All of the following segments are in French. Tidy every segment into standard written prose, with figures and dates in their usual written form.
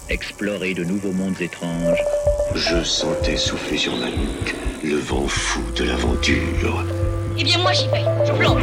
explorer de nouveaux mondes étranges. Je sentais souffler sur ma nuque le vent fou de l'aventure. Eh bien moi j'y vais, je plonge.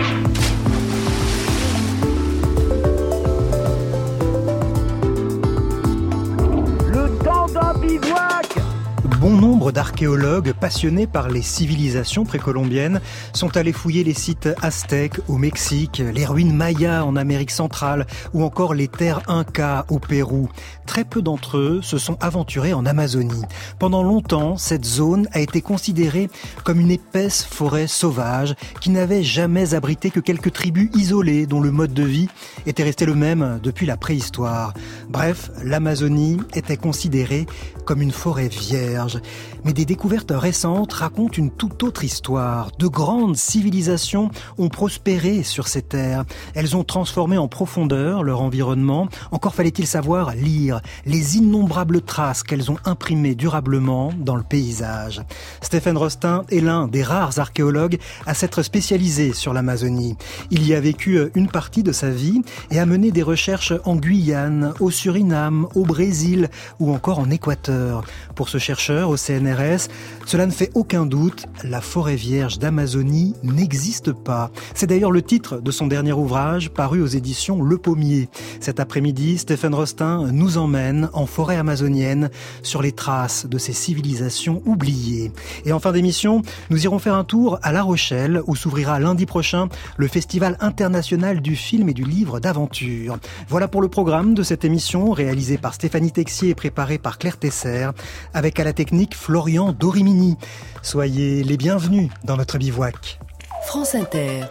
Le temps d'un bivouac. Bon nombre d'archéologues passionnés par les civilisations précolombiennes sont allés fouiller les sites aztèques au Mexique, les ruines mayas en Amérique centrale ou encore les terres incas au Pérou. Très peu d'entre eux se sont aventurés en Amazonie. Pendant longtemps, cette zone a été considérée comme une épaisse forêt sauvage qui n'avait jamais abrité que quelques tribus isolées dont le mode de vie était resté le même depuis la préhistoire. Bref, l'Amazonie était considérée comme une forêt vierge. Mais des découvertes récentes racontent une toute autre histoire. De grandes civilisations ont prospéré sur ces terres. Elles ont transformé en profondeur leur environnement. Encore fallait-il savoir lire les innombrables traces qu'elles ont imprimées durablement dans le paysage. Stéphane Rostin est l'un des rares archéologues à s'être spécialisé sur l'Amazonie. Il y a vécu une partie de sa vie et a mené des recherches en Guyane, au Suriname, au Brésil ou encore en Équateur. Pour ce chercheur au CNRS, cela ne fait aucun doute, la forêt vierge d'Amazonie n'existe pas. C'est d'ailleurs le titre de son dernier ouvrage paru aux éditions Le Pommier. Cet après-midi, Stéphane Rostin nous emmène en forêt amazonienne sur les traces de ces civilisations oubliées. Et en fin d'émission, nous irons faire un tour à La Rochelle où s'ouvrira lundi prochain le Festival international du film et du livre d'aventure. Voilà pour le programme de cette émission réalisée par Stéphanie Texier et préparée par Claire Tesser, avec à la technique Florian Dorimini. Soyez les bienvenus dans notre bivouac. France Inter.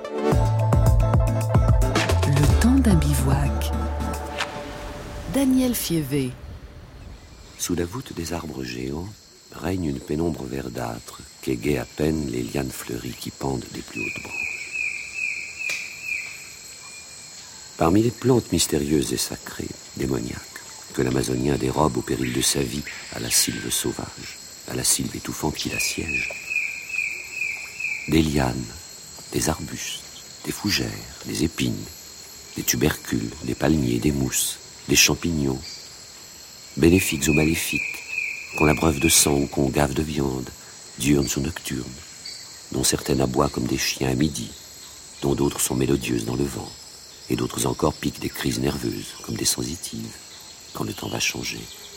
Le temps d'un bivouac. Daniel Fievé. Sous la voûte des arbres géants règne une pénombre verdâtre qu'égaient à peine les lianes fleuries qui pendent des plus hautes branches. Parmi les plantes mystérieuses et sacrées, démoniaques, que l'Amazonien dérobe au péril de sa vie à la sylve sauvage, à la sylve étouffante qui l'assiège. Des lianes, des arbustes, des fougères, des épines, des tubercules, des palmiers, des mousses, des champignons, bénéfiques ou maléfiques, qu'on abreuve de sang ou qu'on gave de viande, diurnes ou nocturnes, dont certaines aboient comme des chiens à midi, dont d'autres sont mélodieuses dans le vent, et d'autres encore piquent des crises nerveuses comme des sensitives, quand le temps va changer.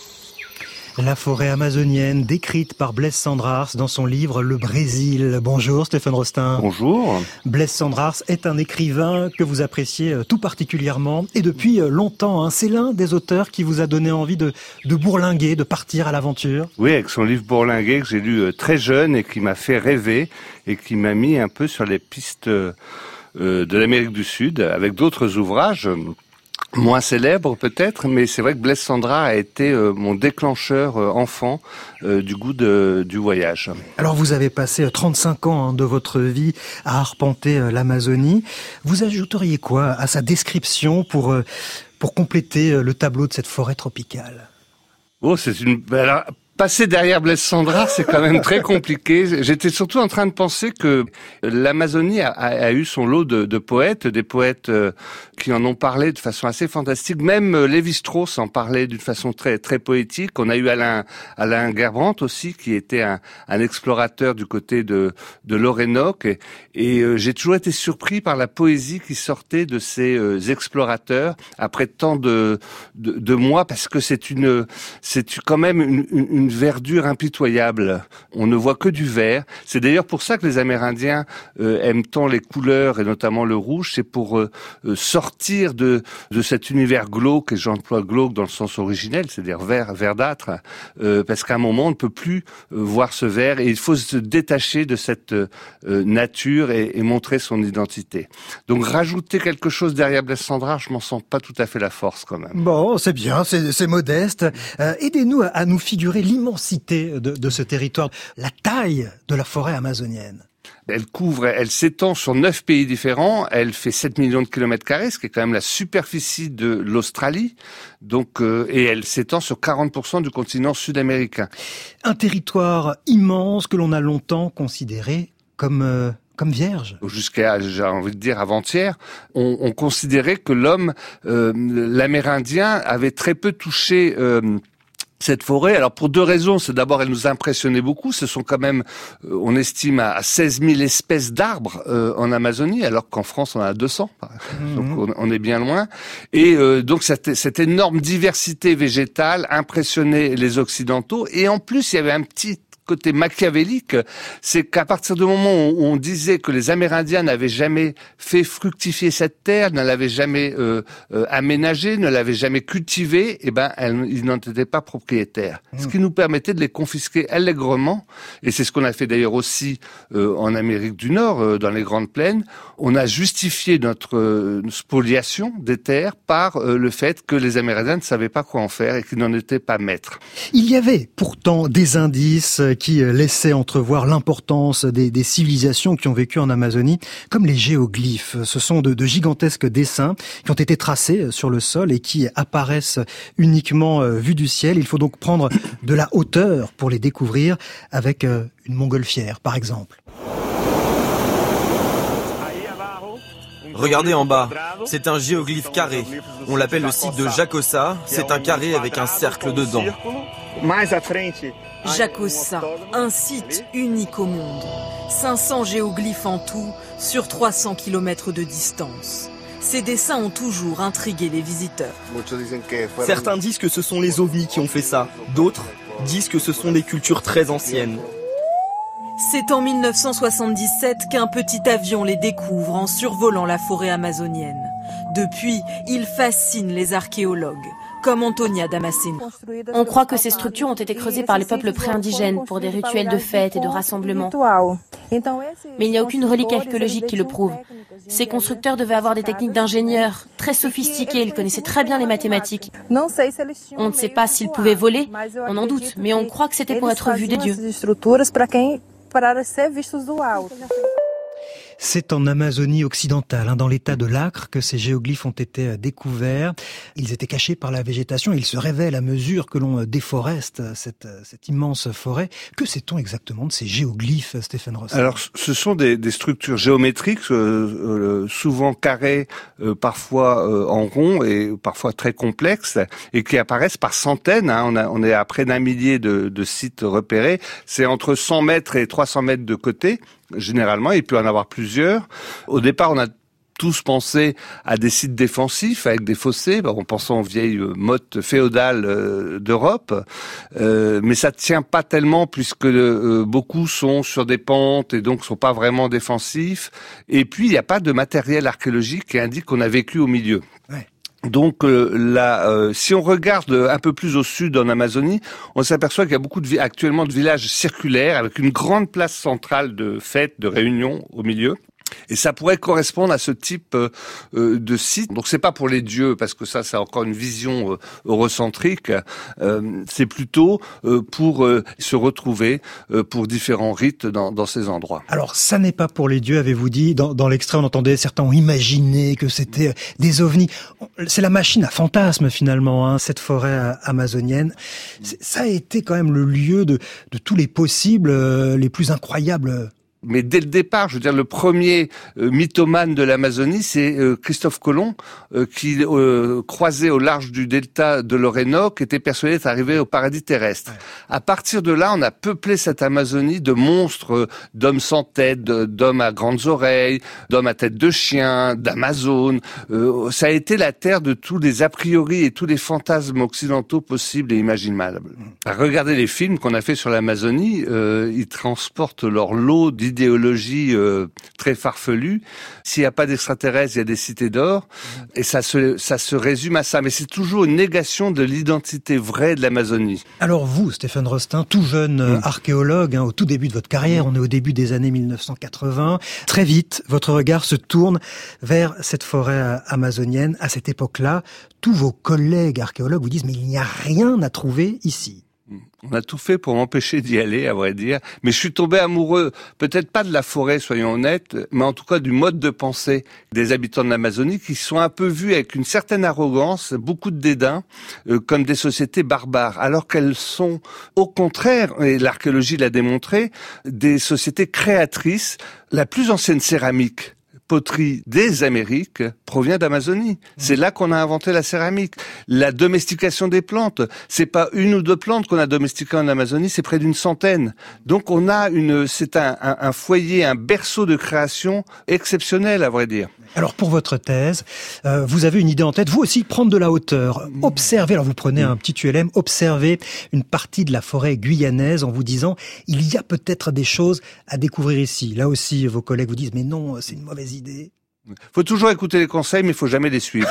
La forêt amazonienne décrite par Blaise Cendrars dans son livre Le Brésil. Bonjour Stéphane Rostin. Bonjour. Blaise Cendrars est un écrivain que vous appréciez tout particulièrement et depuis longtemps. C'est l'un des auteurs qui vous a donné envie de bourlinguer, de partir à l'aventure. Oui, avec son livre Bourlinguer que j'ai lu très jeune et qui m'a fait rêver et qui m'a mis un peu sur les pistes de l'Amérique du Sud avec d'autres ouvrages. Moins célèbre peut-être, mais c'est vrai que Blaise Cendrars a été mon déclencheur enfant du goût du voyage. Alors vous avez passé 35 ans de votre vie à arpenter l'Amazonie. Vous ajouteriez quoi à sa description pour compléter le tableau de cette forêt tropicale ? Oh, alors, passer derrière Blaise Cendrars, c'est quand même très compliqué. J'étais surtout en train de penser que l'Amazonie a eu son lot de poètes, des poètes qui en ont parlé de façon assez fantastique. Même Lévi-Strauss en parlait d'une façon très très poétique. On a eu Alain Gerbrandt aussi, qui était un explorateur du côté de l'Orénoque. Et j'ai toujours été surpris par la poésie qui sortait de ces explorateurs après tant de mois, parce que c'est quand même une verdure impitoyable. On ne voit que du vert. C'est d'ailleurs pour ça que les Amérindiens aiment tant les couleurs et notamment le rouge. C'est pour sortir de cet univers glauque, et j'emploie glauque dans le sens originel, c'est-à-dire verdâtre, parce qu'à un moment on ne peut plus voir ce vert et il faut se détacher de cette nature et montrer son identité. Donc rajouter quelque chose derrière Blaise Cendrars, je m'en sens pas tout à fait la force quand même. Bon, c'est bien, c'est modeste. Aidez-nous à nous figurer l'immensité de ce territoire, la taille de la forêt amazonienne. Elle s'étend sur 9 pays différents, elle fait 7 millions de kilomètres carrés, ce qui est quand même la superficie de l'Australie, donc, et elle s'étend sur 40% du continent sud-américain. Un territoire immense que l'on a longtemps considéré comme vierge. Jusqu'à, j'ai envie de dire, avant-hier, on considérait que l'homme, l'Amérindien, avait très peu touché cette forêt. Alors pour 2 raisons, c'est d'abord elle nous impressionnait beaucoup. Ce sont quand même, on estime à 16 000 espèces d'arbres en Amazonie, alors qu'en France on en a 200. Donc on est bien loin. Et donc cette énorme diversité végétale impressionnait les Occidentaux. Et en plus il y avait un petit côté machiavélique, c'est qu'à partir du moment où on disait que les Amérindiens n'avaient jamais fait fructifier cette terre, ne l'avaient jamais aménagée, ne l'avaient jamais cultivée, ils n'en étaient pas propriétaires. Ce qui nous permettait de les confisquer allègrement, et c'est ce qu'on a fait d'ailleurs aussi en Amérique du Nord, dans les Grandes Plaines. On a justifié notre spoliation des terres par le fait que les Amérindiens ne savaient pas quoi en faire et qu'ils n'en étaient pas maîtres. Il y avait pourtant des indices qui laissaient entrevoir l'importance des civilisations qui ont vécu en Amazonie, comme les géoglyphes. Ce sont de gigantesques dessins qui ont été tracés sur le sol et qui apparaissent uniquement vus du ciel. Il faut donc prendre de la hauteur pour les découvrir, avec une montgolfière par exemple. Regardez en bas, c'est un géoglyphe carré. On l'appelle le site de Jacossa, c'est un carré avec un cercle dedans. Jacossa, un site unique au monde. 500 géoglyphes en tout, sur 300 km de distance. Ces dessins ont toujours intrigué les visiteurs. Certains disent que ce sont les ovnis qui ont fait ça. D'autres disent que ce sont des cultures très anciennes. C'est en 1977 qu'un petit avion les découvre en survolant la forêt amazonienne. Depuis, ils fascinent les archéologues, comme Antonia Damasceno. On croit que ces structures ont été creusées par les peuples pré-indigènes pour des rituels de fêtes et de rassemblements. Mais il n'y a aucune relique archéologique qui le prouve. Ces constructeurs devaient avoir des techniques d'ingénieurs très sophistiquées, ils connaissaient très bien les mathématiques. On ne sait pas s'ils pouvaient voler, on en doute, mais on croit que c'était pour être vus des dieux. C'est en Amazonie occidentale, dans l'état de l'Acre, que ces géoglyphes ont été découverts. Ils étaient cachés par la végétation. Ils se révèlent à mesure que l'on déforeste cette immense forêt. Que sait-on exactement de ces géoglyphes, Stéphane Rosten ? Alors, ce sont des structures géométriques, souvent carrées, parfois en rond et parfois très complexes, et qui apparaissent par centaines. On est à près d'1 millier de sites repérés. C'est entre 100 mètres et 300 mètres de côté. Généralement, il peut en avoir plusieurs. Au départ, on a tous pensé à des sites défensifs avec des fossés, en pensant aux vieilles mottes féodales d'Europe, mais ça ne tient pas tellement puisque beaucoup sont sur des pentes et donc sont pas vraiment défensifs. Et puis, il n'y a pas de matériel archéologique qui indique qu'on a vécu au milieu. Ouais. Donc si on regarde un peu plus au sud en Amazonie, on s'aperçoit qu'il y a beaucoup actuellement de villages circulaires avec une grande place centrale de fêtes, de réunions au milieu. Et ça pourrait correspondre à ce type de site. Donc c'est pas pour les dieux, parce que ça c'est encore une vision eurocentrique. C'est plutôt pour se retrouver pour différents rites dans ces endroits. Alors ça n'est pas pour les dieux, avez-vous dit. Dans l'extrait, on entendait certains ont imaginé que c'était des ovnis. C'est la machine à fantasmes finalement, cette forêt amazonienne. Ça a été quand même le lieu de tous les possibles, les plus incroyables. Mais dès le départ, je veux dire, le premier mythomane de l'Amazonie, c'est Christophe Colomb, qui croisait au large du delta de l'Orénoque, était persuadé d'arriver au paradis terrestre. Ouais. À partir de là, on a peuplé cette Amazonie de monstres, d'hommes sans tête, d'hommes à grandes oreilles, d'hommes à tête de chien, d'Amazones. Ça a été la terre de tous les a priori et tous les fantasmes occidentaux possibles et imaginables. Regardez les films qu'on a fait sur l'Amazonie, ils transportent leur lot d'idéologie très farfelue. S'il n'y a pas d'extraterrestres, il y a des cités d'or. Et ça se résume à ça. Mais c'est toujours une négation de l'identité vraie de l'Amazonie. Alors vous, Stéphane Rosten, tout jeune archéologue, au tout début de votre carrière, on est au début des années 1980. Très vite, votre regard se tourne vers cette forêt amazonienne. À cette époque-là, tous vos collègues archéologues vous disent « mais il n'y a rien à trouver ici ». On a tout fait pour m'empêcher d'y aller, à vrai dire. Mais je suis tombé amoureux, peut-être pas de la forêt, soyons honnêtes, mais en tout cas du mode de pensée des habitants de l'Amazonie qui sont un peu vus avec une certaine arrogance, beaucoup de dédain, comme des sociétés barbares, alors qu'elles sont au contraire, et l'archéologie l'a démontré, des sociétés créatrices. La plus ancienne céramique poterie des Amériques provient d'Amazonie. C'est là qu'on a inventé la céramique. La domestication des plantes, c'est pas une ou deux plantes qu'on a domestiquées en Amazonie, c'est près d'une centaine. Donc on a c'est un foyer, un berceau de création exceptionnel, à vrai dire. Alors pour votre thèse, vous avez une idée en tête, vous aussi, prendre de la hauteur, observer, alors vous prenez un petit ULM, observer une partie de la forêt guyanaise en vous disant, il y a peut-être des choses à découvrir ici. Là aussi, vos collègues vous disent, mais non, c'est une mauvaise idée. Faut toujours écouter les conseils, mais il faut jamais les suivre.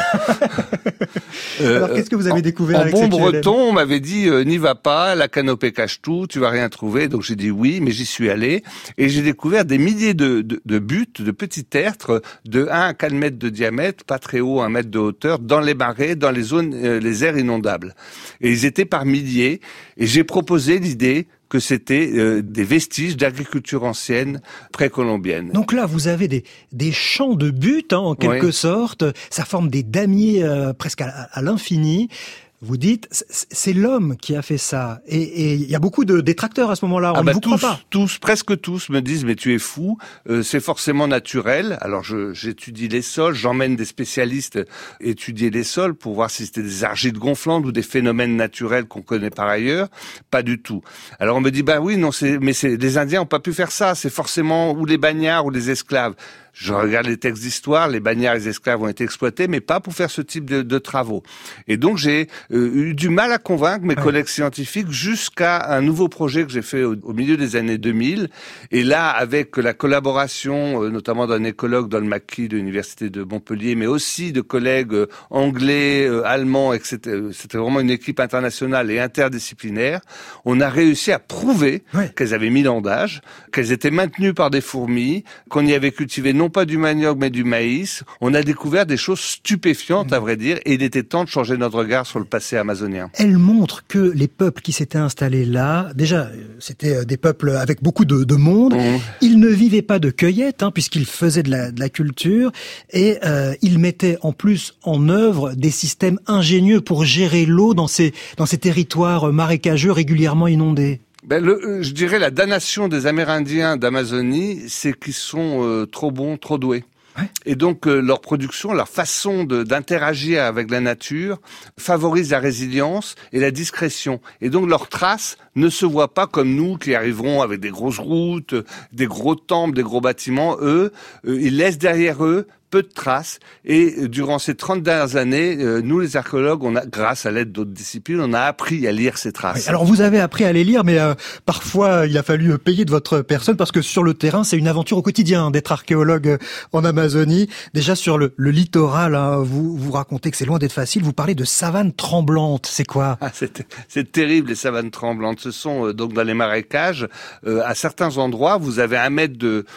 Alors, qu'est-ce que vous avez découvert avec cette ULM ? En bon breton, on m'avait dit, n'y va pas, la canopée cache tout, tu vas rien trouver. Donc j'ai dit oui, mais j'y suis allé. Et j'ai découvert des milliers de buttes, de petits tertres, de 1 à 4 mètres de diamètre, pas très haut, 1 mètre de hauteur, dans les marais, dans les zones, les aires inondables. Et ils étaient par milliers. Et j'ai proposé l'idée que c'était des vestiges d'agriculture ancienne précolombienne. Donc là, vous avez des champs de buttes, en quelque sorte. Ça forme des damiers presque à l'infini. Vous dites, c'est l'homme qui a fait ça. Et il y a beaucoup de détracteurs à ce moment-là. On ne vous croit pas. Presque tous me disent, mais tu es fou, c'est forcément naturel. Alors j'étudie les sols, j'emmène des spécialistes étudier les sols pour voir si c'était des argiles gonflantes ou des phénomènes naturels qu'on connaît par ailleurs. Pas du tout. Alors on me dit, oui, non, les Indiens n'ont pas pu faire ça. C'est forcément ou les bagnards ou les esclaves. Je regarde les textes d'histoire, les bagnards et les esclaves ont été exploités, mais pas pour faire ce type de travaux. Et donc j'ai eu du mal à convaincre mes collègues scientifiques jusqu'à un nouveau projet que j'ai fait au milieu des années 2000. Et là, avec la collaboration notamment d'un écologue, Don McKee de l'Université de Montpellier, mais aussi de collègues anglais, allemands, etc. C'était vraiment une équipe internationale et interdisciplinaire. On a réussi à prouver qu'elles avaient 1000 ans d'âge, qu'elles étaient maintenues par des fourmis, qu'on y avait cultivé non pas du manioc mais du maïs. On a découvert des choses stupéfiantes, à vrai dire, et il était temps de changer notre regard sur le passé amazonien. Elle montre que les peuples qui s'étaient installés là, déjà, c'était des peuples avec beaucoup de monde. Ils ne vivaient pas de cueillette, puisqu'ils faisaient de la culture, et ils mettaient en plus en œuvre des systèmes ingénieux pour gérer l'eau dans ces territoires marécageux régulièrement inondés. Je dirais la damnation des Amérindiens d'Amazonie, c'est qu'ils sont trop bons, trop doués. Et donc leur production, leur façon d'interagir avec la nature favorise la résilience et la discrétion. Et donc leurs traces ne se voient pas comme nous qui arriverons avec des grosses routes, des gros temples, des gros bâtiments. Eux, ils laissent derrière eux peu de traces. Et durant ces 30 dernières années, nous les archéologues, grâce à l'aide d'autres disciplines, on a appris à lire ces traces. Alors vous avez appris à les lire, mais parfois il a fallu payer de votre personne parce que sur le terrain, c'est une aventure au quotidien d'être archéologue en Amazonie. Déjà sur le littoral, vous racontez que c'est loin d'être facile. Vous parlez de savanes tremblantes. C'est quoi ? C'est terrible, les savanes tremblantes. Ce sont donc dans les marécages. À certains endroits, vous avez 1 mètre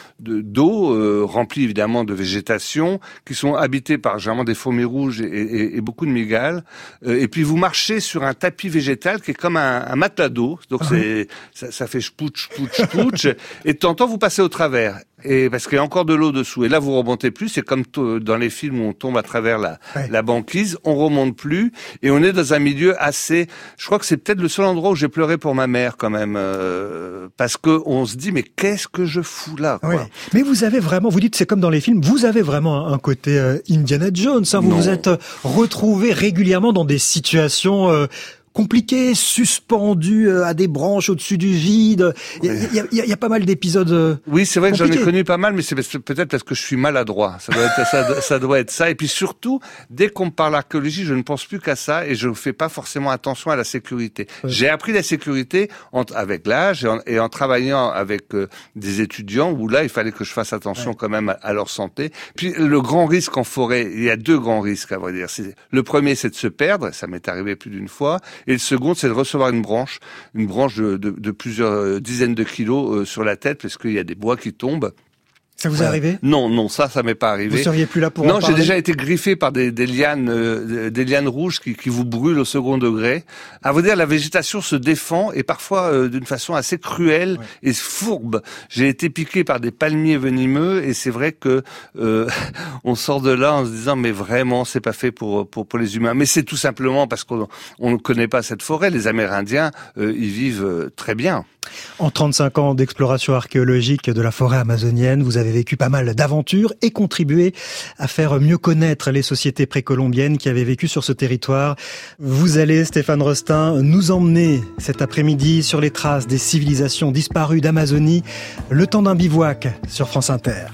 d'eau remplie évidemment de végétation, qui sont habités par généralement des fourmis rouges et beaucoup de migales. Et puis vous marchez sur un tapis végétal qui est comme un matelas d'eau. Donc ça fait chpouch, chpouch, chpouch. Et de temps en temps, vous passez au travers. Et parce qu'il y a encore de l'eau dessous. Et là, vous remontez plus. C'est comme dans les films où on tombe à travers la banquise. On remonte plus. Et on est dans un milieu assez... Je crois que c'est peut-être le seul endroit où j'ai pleuré pour ma mère, quand même. Parce que on se dit, mais qu'est-ce que je fous là, quoi. Ouais. Mais vous avez vraiment... Vous dites, c'est comme dans les films. Vous avez vraiment un côté Indiana Jones. Vous vous êtes retrouvé régulièrement dans des situations... compliqué, suspendu à des branches au-dessus du vide. Il y a pas mal d'épisodes. Oui, c'est vrai que compliqués. j'en ai connu pas mal, mais c'est peut-être parce que je suis maladroit. Ça doit être ça. Et puis surtout, dès qu'on me parle d'archéologie, je ne pense plus qu'à ça et je ne fais pas forcément attention à la sécurité. Ouais. J'ai appris la sécurité avec l'âge et en travaillant avec des étudiants où là, il fallait que je fasse attention quand même à leur santé. Puis le grand risque en forêt, il y a 2 grands risques à vrai dire. Le premier, c'est de se perdre. Ça m'est arrivé plus d'une fois. Et le second, c'est de recevoir une branche de plusieurs dizaines de kilos sur la tête, parce qu'il y a des bois qui tombent. Ça vous est arrivé ? Non, ça m'est pas arrivé. Vous seriez plus là pour en parler ? Non, j'ai déjà été griffé par des lianes rouges qui vous brûlent au second degré. À vous dire, la végétation se défend et parfois d'une façon assez cruelle et fourbe. J'ai été piqué par des palmiers venimeux et c'est vrai que on sort de là en se disant mais vraiment c'est pas fait pour les humains. Mais c'est tout simplement parce qu'on ne connaît pas cette forêt. Les Amérindiens, ils vivent très bien. En 35 ans d'exploration archéologique de la forêt amazonienne, vous avez vécu pas mal d'aventures et contribué à faire mieux connaître les sociétés précolombiennes qui avaient vécu sur ce territoire. Vous allez, Stéphane Rostin, nous emmener cet après-midi sur les traces des civilisations disparues d'Amazonie, le temps d'un bivouac sur France Inter.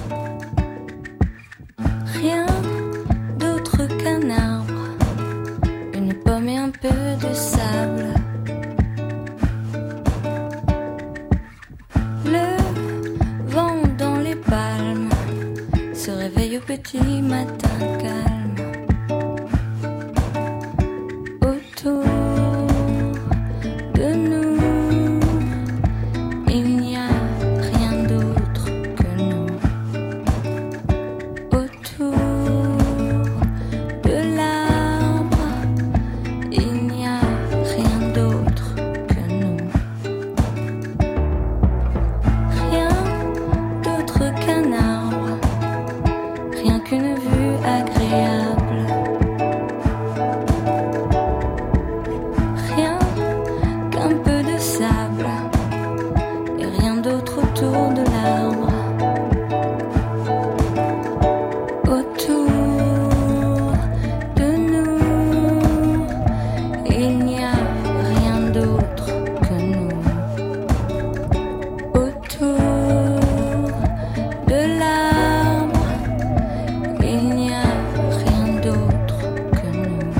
Rien d'autre qu'un arbre, une pomme et un peu de sable. Le vent dans les palmes se réveille au petit matin calme. Autour de nous, il n'y a rien d'autre que nous. Autour de l'arbre, il n'y a rien d'autre que nous. Rien d'autre qu'un arbre, rien qu'une vue agréable. Rien qu'un peu de sable et rien d'autre autour de l'arbre. Autour de nous, il n'y a rien d'autre que nous. Autour de l'arbre, il n'y a rien d'autre que nous.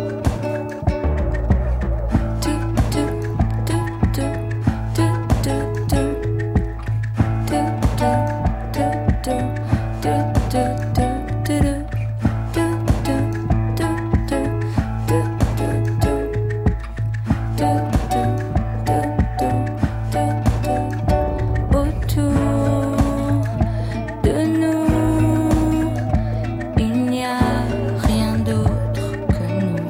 Autour de nous, il n'y a rien d'autre que nous.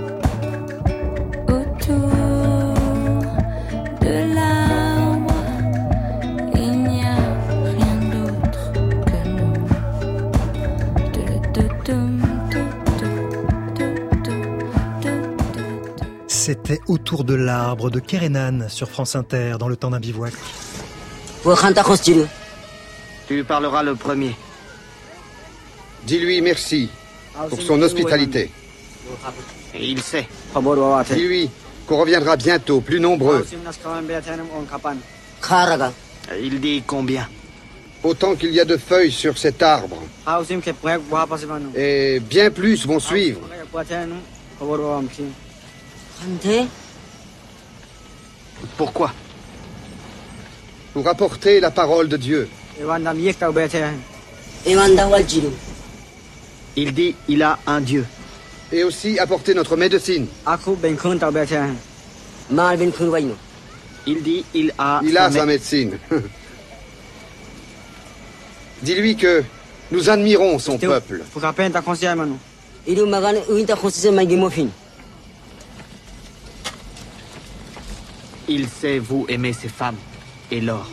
Autour de l'arbre, il n'y a rien d'autre que nous. C'était Autour de l'arbre de Kerenan sur France Inter dans le temps d'un bivouac. Tu lui parleras le premier. Dis-lui merci pour son hospitalité. Et il sait. Dis-lui qu'on reviendra bientôt, plus nombreux. Il dit combien? Autant qu'il y a de feuilles sur cet arbre. Et bien plus vont suivre. Pourquoi? Pour apporter la parole de Dieu. Il dit il a un Dieu. Et aussi apporter notre médecine. Il dit il a sa médecine. Dis-lui que nous admirons son peuple. Il sait vous aimer ces femmes et l'or.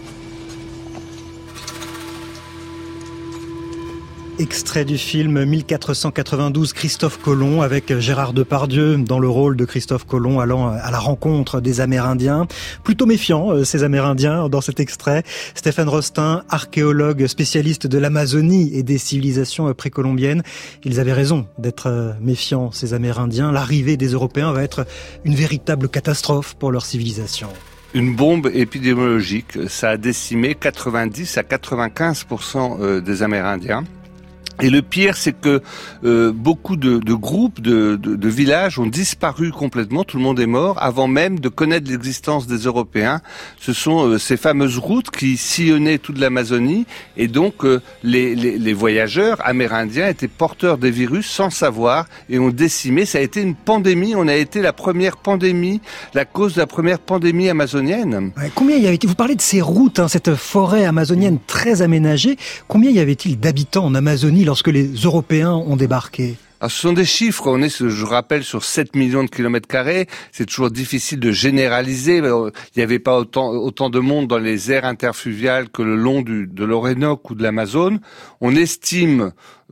Extrait du film 1492 Christophe Colomb avec Gérard Depardieu dans le rôle de Christophe Colomb allant à la rencontre des Amérindiens. Plutôt méfiants ces Amérindiens dans cet extrait. Stéphane Rostin, archéologue spécialiste de l'Amazonie et des civilisations précolombiennes. Ils avaient raison d'être méfiants ces Amérindiens. L'arrivée des Européens va être une véritable catastrophe pour leur civilisation. Une bombe épidémiologique, ça a décimé 90 à 95% des Amérindiens. Et le pire, c'est que beaucoup de groupes, de villages ont disparu complètement, tout le monde est mort, avant même de connaître l'existence des Européens. Ce sont ces fameuses routes qui sillonnaient toute l'Amazonie, et donc les voyageurs amérindiens étaient porteurs des virus sans savoir, et ont décimé. Ça a été une pandémie, on a été la première pandémie, la cause de la première pandémie amazonienne. Ouais, combien y avait-il, vous parlez de ces routes, cette forêt amazonienne très aménagée, combien y avait-il d'habitants en Amazonie lorsque les Européens ont débarqué? Alors, ce sont des chiffres, on est, je rappelle, sur 7 millions de kilomètres carrés. C'est toujours difficile de généraliser. Il n'y avait pas autant de monde dans les aires interfluviales que le long de l'Orénoque ou de l'Amazone. On estime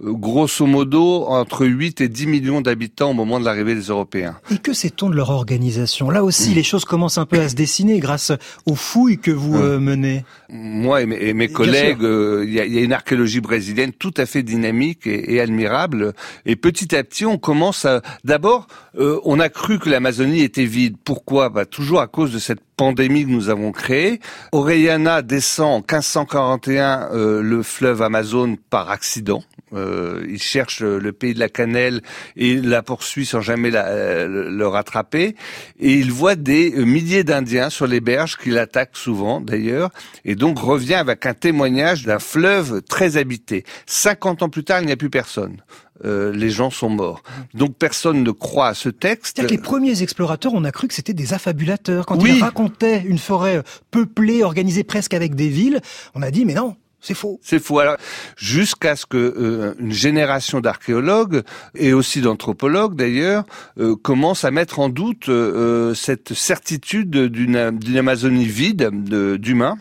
grosso modo entre 8 et 10 millions d'habitants au moment de l'arrivée des Européens. Et que sait-on de leur organisation ? Là aussi, les choses commencent un peu à se dessiner grâce aux fouilles que vous menez. Moi et mes collègues, il y a une archéologie brésilienne tout à fait dynamique et admirable. Et petit à petit, on commence à... D'abord, on a cru que l'Amazonie était vide. Pourquoi ? Toujours à cause de cette pandémie que nous avons créée. Orellana descend en 1541 le fleuve Amazone par accident. Il cherche le pays de la cannelle et la poursuit sans jamais le rattraper. Et il voit des milliers d'Indiens sur les berges qui l'attaquent souvent d'ailleurs. Et donc revient avec un témoignage d'un fleuve très habité. 50 ans plus tard, il n'y a plus personne. Les gens sont morts. Donc personne ne croit à ce texte. C'est-à-dire que les premiers explorateurs, on a cru que c'était des affabulateurs. Quand ils racontaient une forêt peuplée, organisée presque avec des villes, on a dit mais non. C'est faux. C'est faux. Alors, jusqu'à ce que une génération d'archéologues et aussi d'anthropologues d'ailleurs commence à mettre en doute cette certitude d'une Amazonie vide d'humains.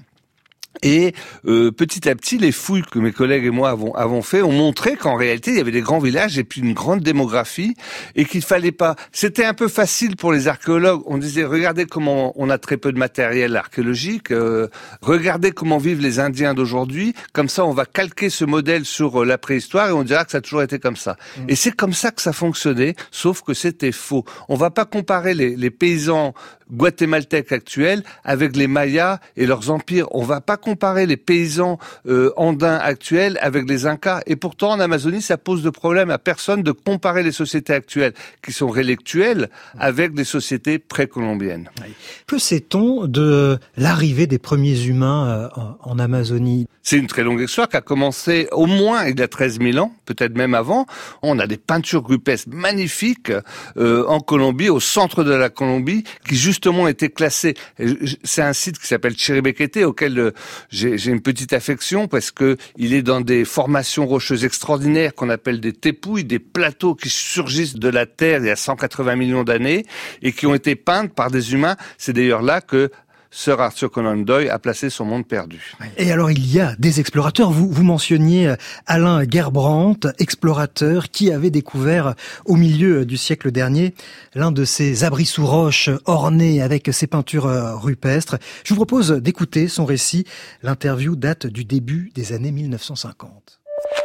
Et petit à petit, les fouilles que mes collègues et moi avons fait ont montré qu'en réalité, il y avait des grands villages et puis une grande démographie et qu'il fallait pas... C'était un peu facile pour les archéologues. On disait, regardez comment on a très peu de matériel archéologique, regardez comment vivent les Indiens d'aujourd'hui, comme ça on va calquer ce modèle sur la préhistoire et on dira que ça a toujours été comme ça. Et c'est comme ça que ça fonctionnait, sauf que c'était faux. On va pas comparer les paysans guatémaltèques actuels avec les Mayas et leurs empires. On va pas comparer les paysans andins actuels avec les Incas. Et pourtant, en Amazonie, ça pose de problème à personne de comparer les sociétés actuelles, qui sont relictuelles, avec des sociétés précolombiennes. Que sait-on de l'arrivée des premiers humains en Amazonie ? C'est une très longue histoire qui a commencé au moins il y a 13 000 ans, peut-être même avant. On a des peintures rupestres magnifiques en Colombie, au centre de la Colombie, qui justement étaient classées. C'est un site qui s'appelle Chiribiquete, auquel j'ai une petite affection parce que il est dans des formations rocheuses extraordinaires qu'on appelle des tepouilles, des plateaux qui surgissent de la terre il y a 180 millions d'années et qui ont été peintes par des humains. C'est d'ailleurs là que Sir Arthur Conan Doyle a placé son monde perdu. Et alors, il y a des explorateurs. Vous mentionniez Alain Gerbrandt, explorateur, qui avait découvert au milieu du siècle dernier l'un de ces abris sous roche ornés avec ses peintures rupestres. Je vous propose d'écouter son récit. L'interview date du début des années 1950.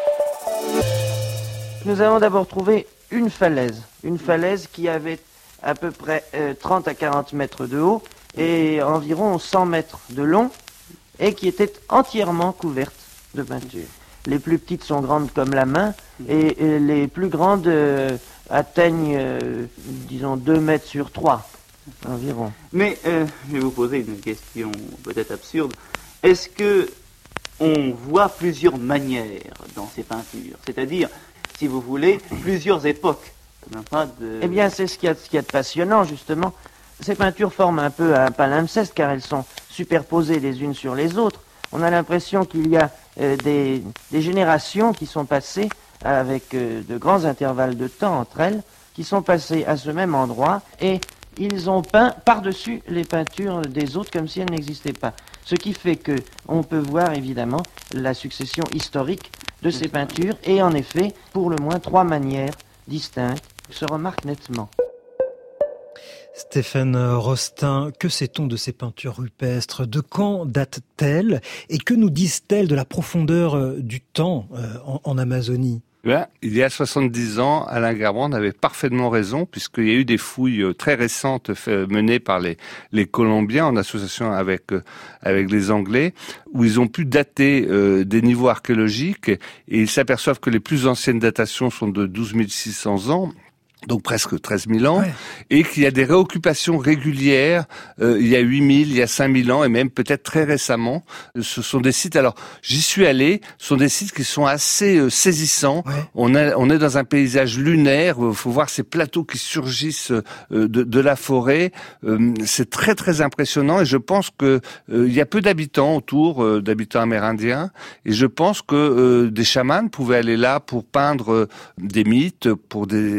Nous avons d'abord trouvé une falaise qui avait à peu près 30 à 40 mètres de haut et environ 100 mètres de long, et qui était entièrement couverte de peinture. Les plus petites sont grandes comme la main, et les plus grandes atteignent, disons, 2 mètres sur 3, environ. Mais je vais vous poser une question peut-être absurde. Est-ce que on voit plusieurs manières dans ces peintures ? C'est-à-dire, si vous voulez, plusieurs époques. Eh bien, c'est ce qu'il y a de passionnant, justement. Ces peintures forment un peu un palimpseste car elles sont superposées les unes sur les autres. On a l'impression qu'il y a des générations qui sont passées avec de grands intervalles de temps entre elles, qui sont passées à ce même endroit et ils ont peint par-dessus les peintures des autres comme si elles n'existaient pas. Ce qui fait que on peut voir évidemment la succession historique de ces peintures et en effet, pour le moins 3 manières distinctes se remarquent nettement. Stéphane Rostin, que sait-on de ces peintures rupestres ? De quand datent-elles ? Et que nous disent-elles de la profondeur du temps en Amazonie ? Il y a 70 ans, Alain Gerbrandt avait parfaitement raison, puisqu'il y a eu des fouilles très récentes menées par les Colombiens en association avec les Anglais, où ils ont pu dater des niveaux archéologiques, et ils s'aperçoivent que les plus anciennes datations sont de 12 600 ans, donc presque 13 000 ans, et qu'il y a des réoccupations régulières, il y a 8 000, il y a 5 000 ans, et même peut-être très récemment. Ce sont des sites, alors j'y suis allé, ce sont des sites qui sont assez saisissants. On est dans un paysage lunaire, il faut voir ces plateaux qui surgissent de la forêt. C'est très très impressionnant, et je pense que il y a peu d'habitants autour, d'habitants amérindiens, et je pense que des chamans pouvaient aller là pour peindre des mythes, pour des rites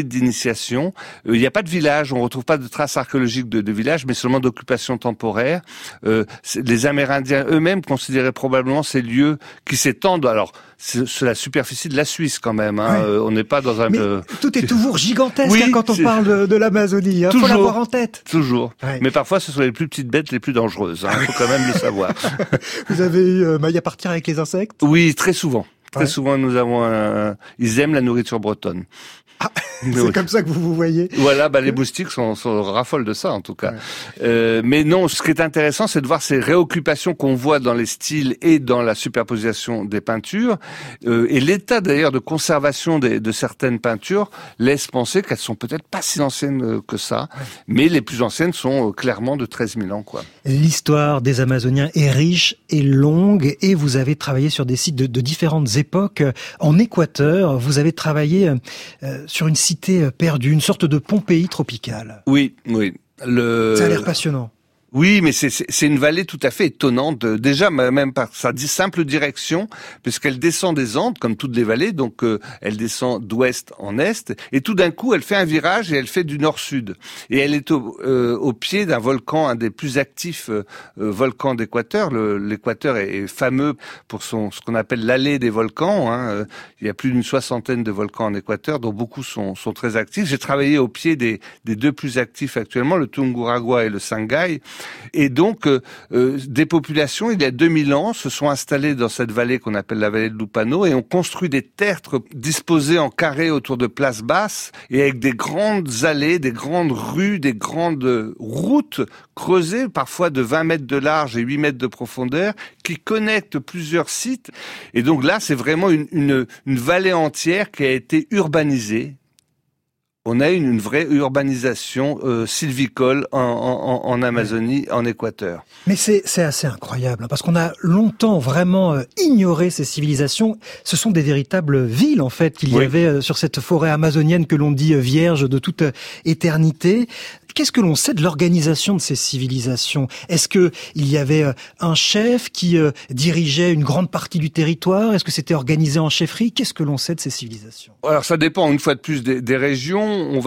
d'initiation. Il n'y a pas de village, on retrouve pas de traces archéologiques de village, mais seulement d'occupation temporaire. Les Amérindiens eux-mêmes considéraient probablement ces lieux qui s'étendent. Alors, c'est la superficie de la Suisse quand même. Hein. Ouais. On n'est pas dans un... tout est toujours gigantesque quand on parle de l'Amazonie. Il faut l'avoir en tête. Toujours. Ouais. Mais parfois, ce sont les plus petites bêtes les plus dangereuses. Il faut quand même le savoir. Vous avez eu maille à partir avec les insectes ? Oui, très souvent. Très souvent, nous avons ils aiment la nourriture bretonne. Ah, c'est comme ça que vous voyez. Voilà, les moustiques sont raffolent de ça en tout cas. Ouais. Mais non, ce qui est intéressant, c'est de voir ces réoccupations qu'on voit dans les styles et dans la superposition des peintures. Et l'état d'ailleurs de conservation de certaines peintures laisse penser qu'elles sont peut-être pas si anciennes que ça, mais les plus anciennes sont clairement de 13 000 ans, quoi. L'histoire des Amazoniens est riche et longue, et vous avez travaillé sur des sites de différentes époques. En Équateur, vous avez travaillé sur une cité perdue, une sorte de Pompéi tropicale. Oui. Ça a l'air passionnant. Oui, mais c'est une vallée tout à fait étonnante, déjà même par sa simple direction, puisqu'elle descend des Andes, comme toutes les vallées, donc elle descend d'ouest en est, et tout d'un coup elle fait un virage et elle fait du nord-sud. Et elle est au pied d'un volcan, un des plus actifs volcans d'Équateur. L'Équateur est fameux pour ce qu'on appelle l'allée des volcans. Hein. Il y a plus d'une 60aine de volcans en Équateur, dont beaucoup sont très actifs. J'ai travaillé au pied des deux plus actifs actuellement, le Tungurahua et le Sangay. Et donc, des populations, il y a 2000 ans, se sont installées dans cette vallée qu'on appelle la vallée de Lupano et ont construit des tertres disposés en carrés autour de places basses et avec des grandes allées, des grandes rues, des grandes routes creusées, parfois de 20 mètres de large et 8 mètres de profondeur, qui connectent plusieurs sites. Et donc là, c'est vraiment une vallée entière qui a été urbanisée. On a une vraie urbanisation sylvicole en Amazonie, en Équateur. Mais c'est assez incroyable, parce qu'on a longtemps vraiment ignoré ces civilisations. Ce sont des véritables villes, en fait, qu'il y avait sur cette forêt amazonienne que l'on dit vierge de toute éternité. Qu'est-ce que l'on sait de l'organisation de ces civilisations ? Est-ce que il y avait un chef qui dirigeait une grande partie du territoire ? Est-ce que c'était organisé en chefferie ? Qu'est-ce que l'on sait de ces civilisations ? Alors ça dépend une fois de plus des régions.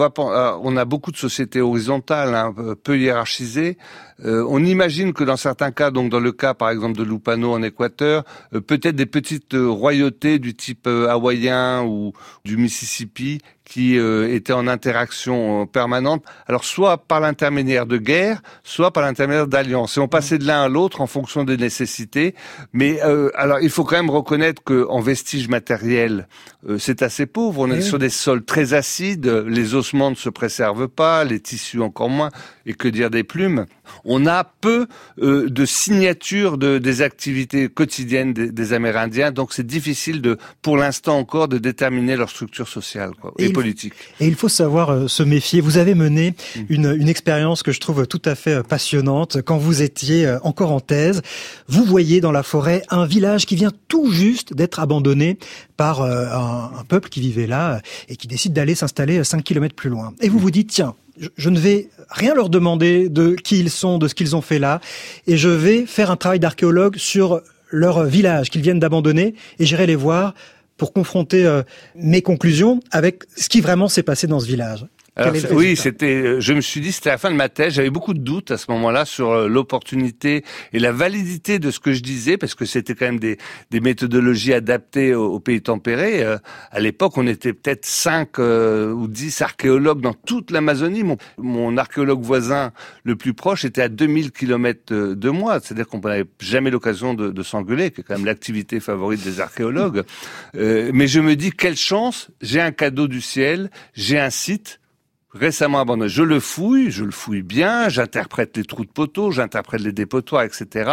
On a beaucoup de sociétés horizontales, peu hiérarchisées. On imagine que dans certains cas, donc dans le cas par exemple de Lupano en Équateur, peut-être des petites royautés du type hawaïen ou du Mississippi qui étaient en interaction permanente, alors soit par l'intermédiaire de guerres, soit par l'intermédiaire d'alliances. Et on passait de l'un à l'autre en fonction des nécessités. Mais alors il faut quand même reconnaître que en vestiges matériels, c'est assez pauvre. On est sur des sols très acides, les ossements ne se préservent pas, les tissus encore moins, et que dire des plumes. On a peu de signatures des activités quotidiennes des Amérindiens, donc c'est difficile pour l'instant encore, de déterminer leur structure sociale et politique. Et il faut savoir se méfier. Vous avez mené une expérience que je trouve tout à fait passionnante. Quand vous étiez encore en thèse, vous voyez dans la forêt un village qui vient tout juste d'être abandonné par un peuple qui vivait là et qui décide d'aller s'installer 5 kilomètres plus loin. Et vous vous dites, tiens, je ne vais rien leur demander de qui ils sont, de ce qu'ils ont fait là, et je vais faire un travail d'archéologue sur leur village qu'ils viennent d'abandonner, et j'irai les voir pour confronter mes conclusions avec ce qui vraiment s'est passé dans ce village. Alors, oui, je me suis dit, c'était la fin de ma thèse, j'avais beaucoup de doutes à ce moment-là sur l'opportunité et la validité de ce que je disais, parce que c'était quand même des méthodologies adaptées aux pays tempérés. À l'époque, on était peut-être 5 ou 10 archéologues dans toute l'Amazonie. Mon archéologue voisin le plus proche était à 2000 kilomètres de moi, c'est-à-dire qu'on n'avait jamais l'occasion de s'engueuler, qui est quand même l'activité favorite des archéologues. Mais je me dis, quelle chance, j'ai un cadeau du ciel, j'ai un site récemment abandonné. Je le fouille bien, j'interprète les trous de poteaux, j'interprète les dépotoirs, etc.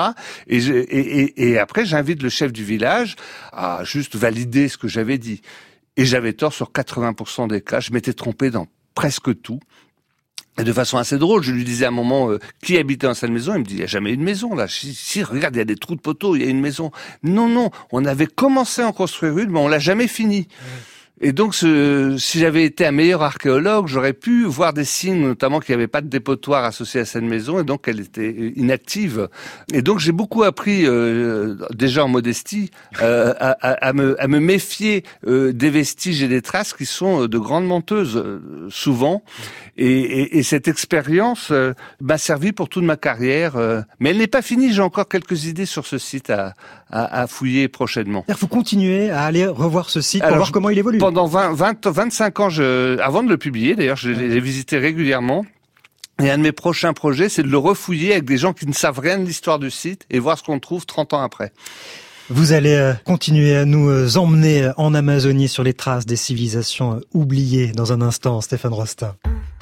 Et après, j'invite le chef du village à juste valider ce que j'avais dit. Et j'avais tort sur 80% des cas. Je m'étais trompé dans presque tout. Et de façon assez drôle, je lui disais à un moment, qui habitait dans cette maison ? Il me dit, il n'y a jamais eu de maison là. Si, regarde, il y a des trous de poteaux, il y a une maison. Non, on avait commencé à en construire une, mais on l'a jamais fini. Et donc, si j'avais été un meilleur archéologue, j'aurais pu voir des signes, notamment qu'il n'y avait pas de dépotoir associé à cette maison, et donc elle était inactive. Et donc, j'ai beaucoup appris, déjà en modestie, à me méfier des vestiges et des traces qui sont de grandes menteuses, souvent. Et cette expérience m'a servi pour toute ma carrière. Mais elle n'est pas finie, j'ai encore quelques idées sur ce site à fouiller prochainement. Vous continuez à aller revoir ce site pour voir comment il évolue. Pendant 25 ans, avant de le publier, d'ailleurs, je l'ai visité régulièrement. Et un de mes prochains projets, c'est de le refouiller avec des gens qui ne savent rien de l'histoire du site et voir ce qu'on trouve 30 ans après. Vous allez continuer à nous emmener en Amazonie sur les traces des civilisations oubliées dans un instant, Stéphane Rostin.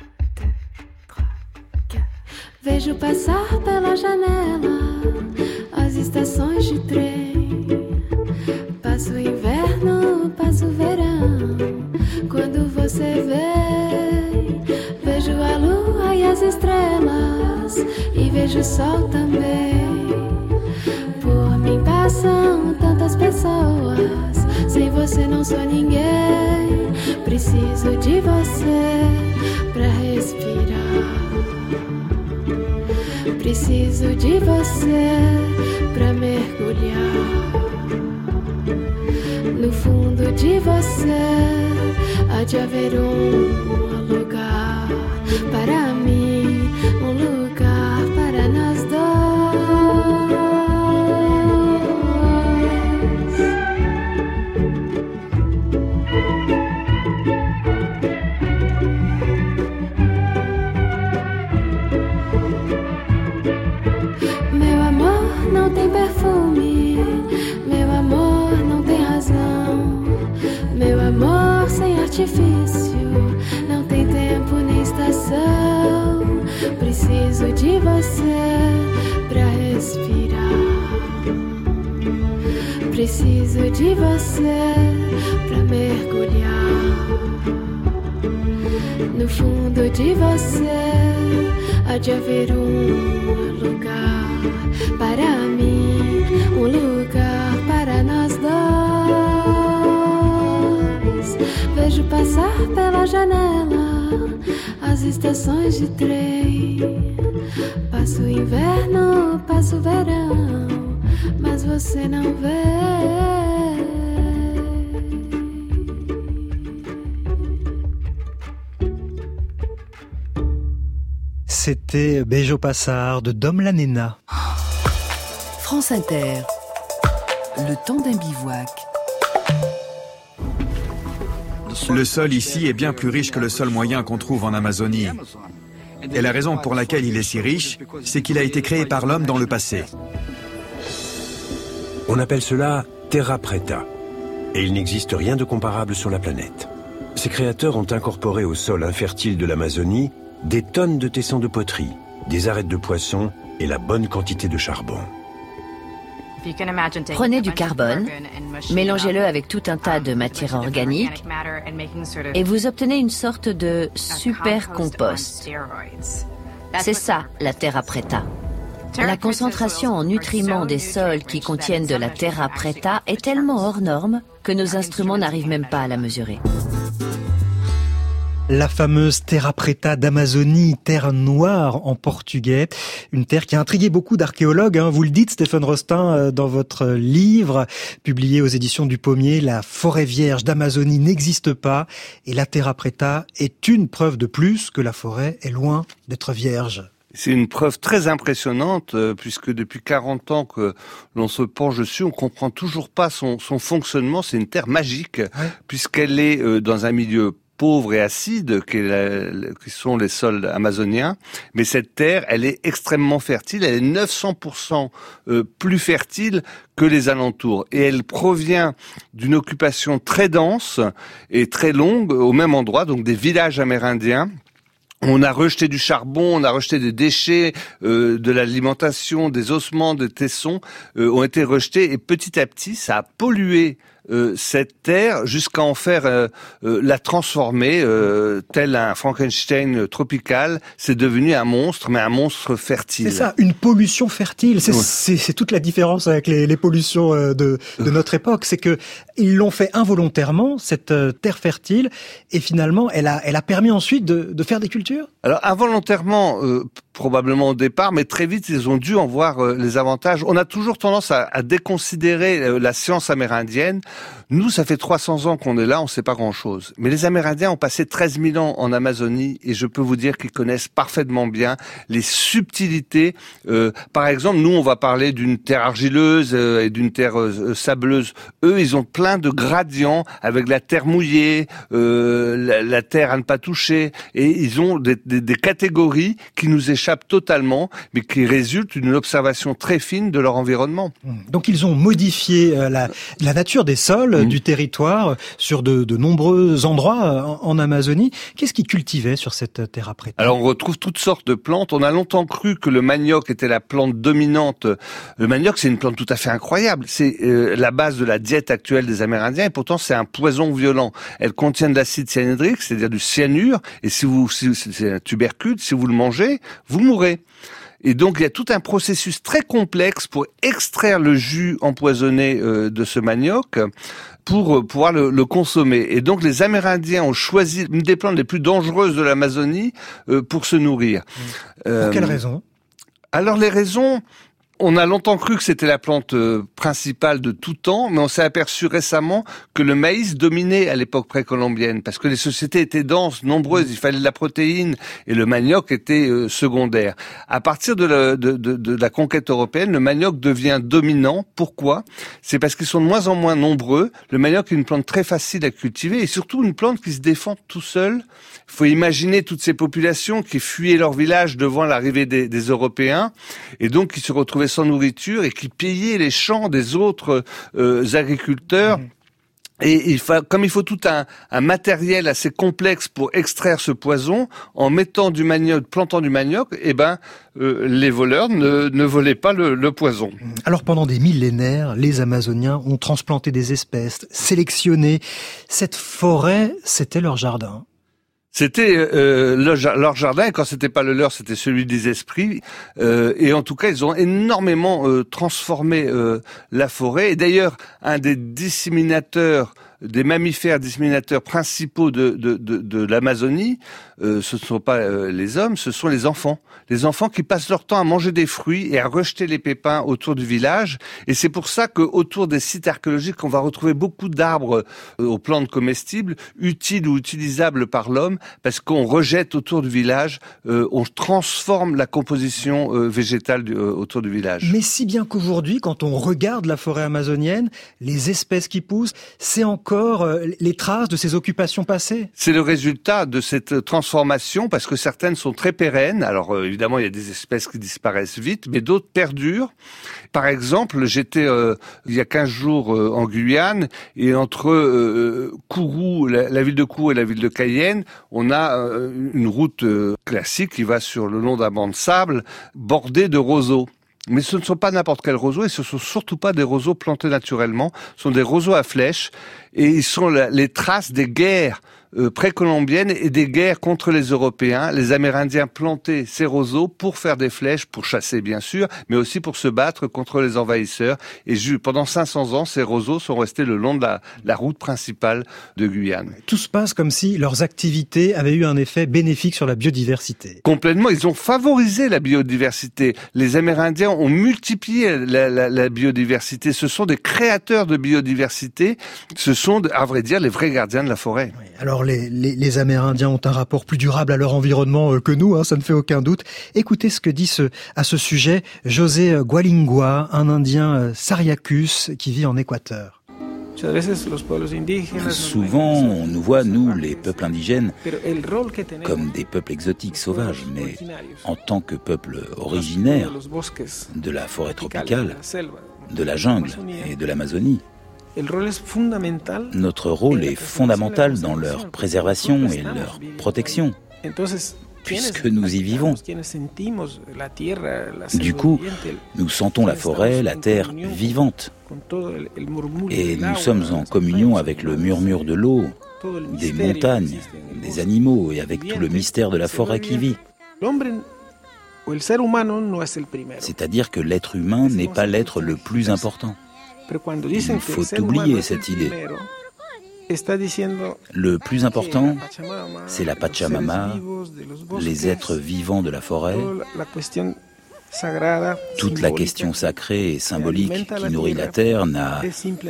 Vejo passar pela janela as estações de trem. Passo o inverno, passo o verão. Quando você vem, vejo a lua e as estrelas e vejo o sol também. Por mim passam tantas pessoas, sem você não sou ninguém. Preciso de você pra respirar. Preciso de você pra mergulhar. No fundo de você há de haver lugar para mim, lugar para nós dois. Meu amor não tem perfume, meu amor não tem razão. Meu amor sem artifício, não tem tempo nem estação. Preciso de você pra respirar. Preciso de você pra mergulhar. No fundo de você há de haver lugar para mim, lugar para nós dois. Vejo passar pela janela as estações de trem. Passo o inverno, passo o verão, mas você não vê. C'était Bejo Passar de Dom Lanena. France Inter. Le temps d'un bivouac. Le sol ici est bien plus riche que le sol moyen qu'on trouve en Amazonie. Et la raison pour laquelle il est si riche, c'est qu'il a été créé par l'homme dans le passé. On appelle cela terra preta. Et il n'existe rien de comparable sur la planète. Ces créateurs ont incorporé au sol infertile de l'Amazonie des tonnes de tessons de poterie, des arêtes de poissons et la bonne quantité de charbon. Prenez du carbone, mélangez-le avec tout un tas de matières organiques et vous obtenez une sorte de super compost. C'est ça, la terra preta. La concentration en nutriments des sols qui contiennent de la terra preta est tellement hors norme que nos instruments n'arrivent même pas à la mesurer. La fameuse Terra Preta d'Amazonie, terre noire en portugais, une terre qui a intrigué beaucoup d'archéologues. Vous le dites, Stéphane Rostin, dans votre livre, publié aux éditions du Pommier, la forêt vierge d'Amazonie n'existe pas et la Terra Preta est une preuve de plus que la forêt est loin d'être vierge. C'est une preuve très impressionnante, puisque depuis 40 ans que l'on se penche dessus, on comprend toujours pas son fonctionnement. C'est une terre magique, puisqu'elle est dans un milieu pauvre et acide, qui sont les sols amazoniens. Mais cette terre, elle est extrêmement fertile. Elle est 900% plus fertile que les alentours. Et elle provient d'une occupation très dense et très longue au même endroit, donc des villages amérindiens. On a rejeté du charbon, on a rejeté des déchets, de l'alimentation, des ossements, des tessons ont été rejetés et petit à petit, ça a pollué cette terre jusqu'à en faire, la transformer, tel un Frankenstein tropical. C'est devenu un monstre, mais un monstre fertile. C'est ça, une pollution fertile. C'est toute la différence avec les pollutions de notre époque. C'est que ils l'ont fait involontairement, cette terre fertile, et finalement, elle a permis ensuite de faire des cultures. Alors, involontairement, probablement au départ, mais très vite, ils ont dû en voir les avantages. On a toujours tendance à déconsidérer la science amérindienne. Nous, ça fait 300 ans qu'on est là, on sait pas grand-chose. Mais les Amérindiens ont passé 13 000 ans en Amazonie, et je peux vous dire qu'ils connaissent parfaitement bien les subtilités. Par exemple, nous, on va parler d'une terre argileuse et d'une terre sableuse. Eux, ils ont plein de gradients avec la terre mouillée, la terre à ne pas toucher, et ils ont des catégories qui nous échappent totalement, mais qui résultent d'une observation très fine de leur environnement. Donc ils ont modifié la nature des sols, du territoire, sur de nombreux endroits en Amazonie. Qu'est-ce qu'ils cultivaient sur cette terre après? Alors on retrouve toutes sortes de plantes. On a longtemps cru que le manioc était la plante dominante. Le manioc, c'est une plante tout à fait incroyable. C'est la base de la diète actuelle des Amérindiens, et pourtant c'est un poison violent. Elle contient de l'acide cyanhydrique, c'est-à-dire du cyanure, et si c'est un tubercule, si vous le mangez, vous mourrez. Et donc il y a tout un processus très complexe pour extraire le jus empoisonné de ce manioc pour pouvoir le consommer. Et donc les Amérindiens ont choisi une des plantes les plus dangereuses de l'Amazonie pour se nourrir. Pour quelles raisons? Alors les raisons... On a longtemps cru que c'était la plante principale de tout temps, mais on s'est aperçu récemment que le maïs dominait à l'époque précolombienne, parce que les sociétés étaient denses, nombreuses, il fallait de la protéine, et le manioc était secondaire. À partir de la conquête européenne, le manioc devient dominant. Pourquoi? C'est parce qu'ils sont de moins en moins nombreux. Le manioc est une plante très facile à cultiver, et surtout une plante qui se défend tout seul. Il faut imaginer toutes ces populations qui fuyaient leur village devant l'arrivée des Européens, et donc qui se retrouvaient sans nourriture et qui pillaient les champs des autres agriculteurs. Et comme il faut tout un matériel assez complexe pour extraire ce poison, en mettant du manioc, plantant du manioc, les voleurs ne volaient pas le poison. Alors pendant des millénaires, les Amazoniens ont transplanté des espèces, sélectionné. Cette forêt, c'était leur jardin. C'était leur jardin, et quand c'était pas le leur, c'était celui des esprits. Et en tout cas, ils ont énormément transformé la forêt. Et d'ailleurs, un des mammifères disséminateurs principaux de l'Amazonie, ce ne sont pas les hommes, ce sont les enfants. Les enfants qui passent leur temps à manger des fruits et à rejeter les pépins autour du village. Et c'est pour ça qu'autour des sites archéologiques, on va retrouver beaucoup d'arbres aux plantes comestibles, utiles ou utilisables par l'homme, parce qu'on rejette autour du village, on transforme la composition végétale autour du village. Mais si bien qu'aujourd'hui, quand on regarde la forêt amazonienne, les espèces qui poussent, c'est encore les traces de ces occupations passées? C'est le résultat de cette transformation, parce que certaines sont très pérennes. Alors évidemment, il y a des espèces qui disparaissent vite, mais d'autres perdurent. Par exemple, j'étais il y a 15 jours en Guyane, et entre Kourou, la ville de Kourou et la ville de Cayenne, on a une route classique qui va sur le long d'un banc de sable bordé de roseaux. Mais ce ne sont pas n'importe quel roseau, et ce ne sont surtout pas des roseaux plantés naturellement. Ce sont des roseaux à flèches, et ils sont les traces des guerres précolombiennes et des guerres contre les Européens. Les Amérindiens plantaient ces roseaux pour faire des flèches, pour chasser bien sûr, mais aussi pour se battre contre les envahisseurs. Et pendant 500 ans, ces roseaux sont restés le long de la route principale de Guyane. Tout se passe comme si leurs activités avaient eu un effet bénéfique sur la biodiversité. Complètement, ils ont favorisé la biodiversité. Les Amérindiens ont multiplié la biodiversité. Ce sont des créateurs de biodiversité. Ce sont, à vrai dire, les vrais gardiens de la forêt. Oui, alors les Amérindiens ont un rapport plus durable à leur environnement que nous, ça ne fait aucun doute. Écoutez ce que dit à ce sujet José Gualingua, un Indien Sariacus qui vit en Équateur. Souvent, on nous voit, nous, les peuples indigènes, comme des peuples exotiques, sauvages, mais en tant que peuple originaire de la forêt tropicale, de la jungle et de l'Amazonie, notre rôle est fondamental dans leur préservation et leur protection. puisque nous y vivons. Du coup, nous sentons la forêt, la terre vivante. Et nous sommes en communion avec le murmure de l'eau, des montagnes, des animaux et avec tout le mystère de la forêt qui vit. C'est-à-dire que l'être humain n'est pas l'être le plus important. Il faut oublier cette idée. Le plus important, c'est la Pachamama, les êtres vivants de la forêt, toute la question sacrée et symbolique qui nourrit la terre n'a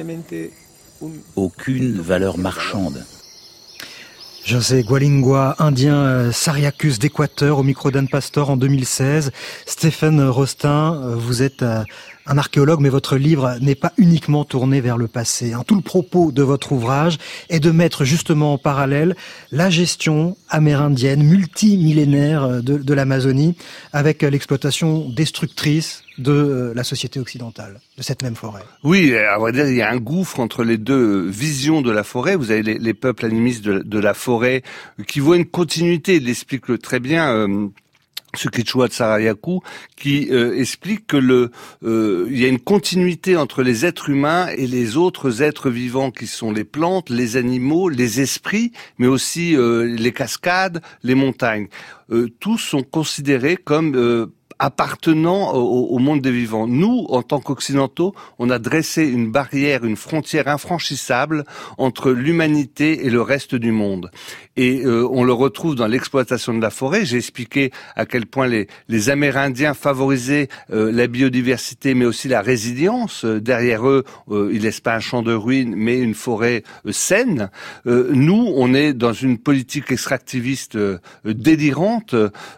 aucune valeur marchande. José Gualingua, indien Sariacus d'Équateur, au micro d'Anne Pastor en 2016. Stéphane Rostin, vous êtes un archéologue, mais votre livre n'est pas uniquement tourné vers le passé. Tout le propos de votre ouvrage est de mettre justement en parallèle la gestion amérindienne, multimillénaire de l'Amazonie, avec l'exploitation destructrice de la société occidentale, de cette même forêt. Oui, à vrai dire, il y a un gouffre entre les deux visions de la forêt. Vous avez les peuples animistes de la forêt qui voient une continuité, il l'explique très bien, ce Quechua de Sarayaku, qui explique que il y a une continuité entre les êtres humains et les autres êtres vivants qui sont les plantes, les animaux, les esprits, mais aussi les cascades, les montagnes. Tous sont considérés comme appartenant au monde des vivants. Nous, en tant qu'occidentaux, on a dressé une barrière, une frontière infranchissable entre l'humanité et le reste du monde. Et on le retrouve dans l'exploitation de la forêt. J'ai expliqué à quel point les Amérindiens favorisaient la biodiversité, mais aussi la résilience. Derrière eux, ils laissent pas un champ de ruines, mais une forêt saine. Nous, on est dans une politique extractiviste délirante.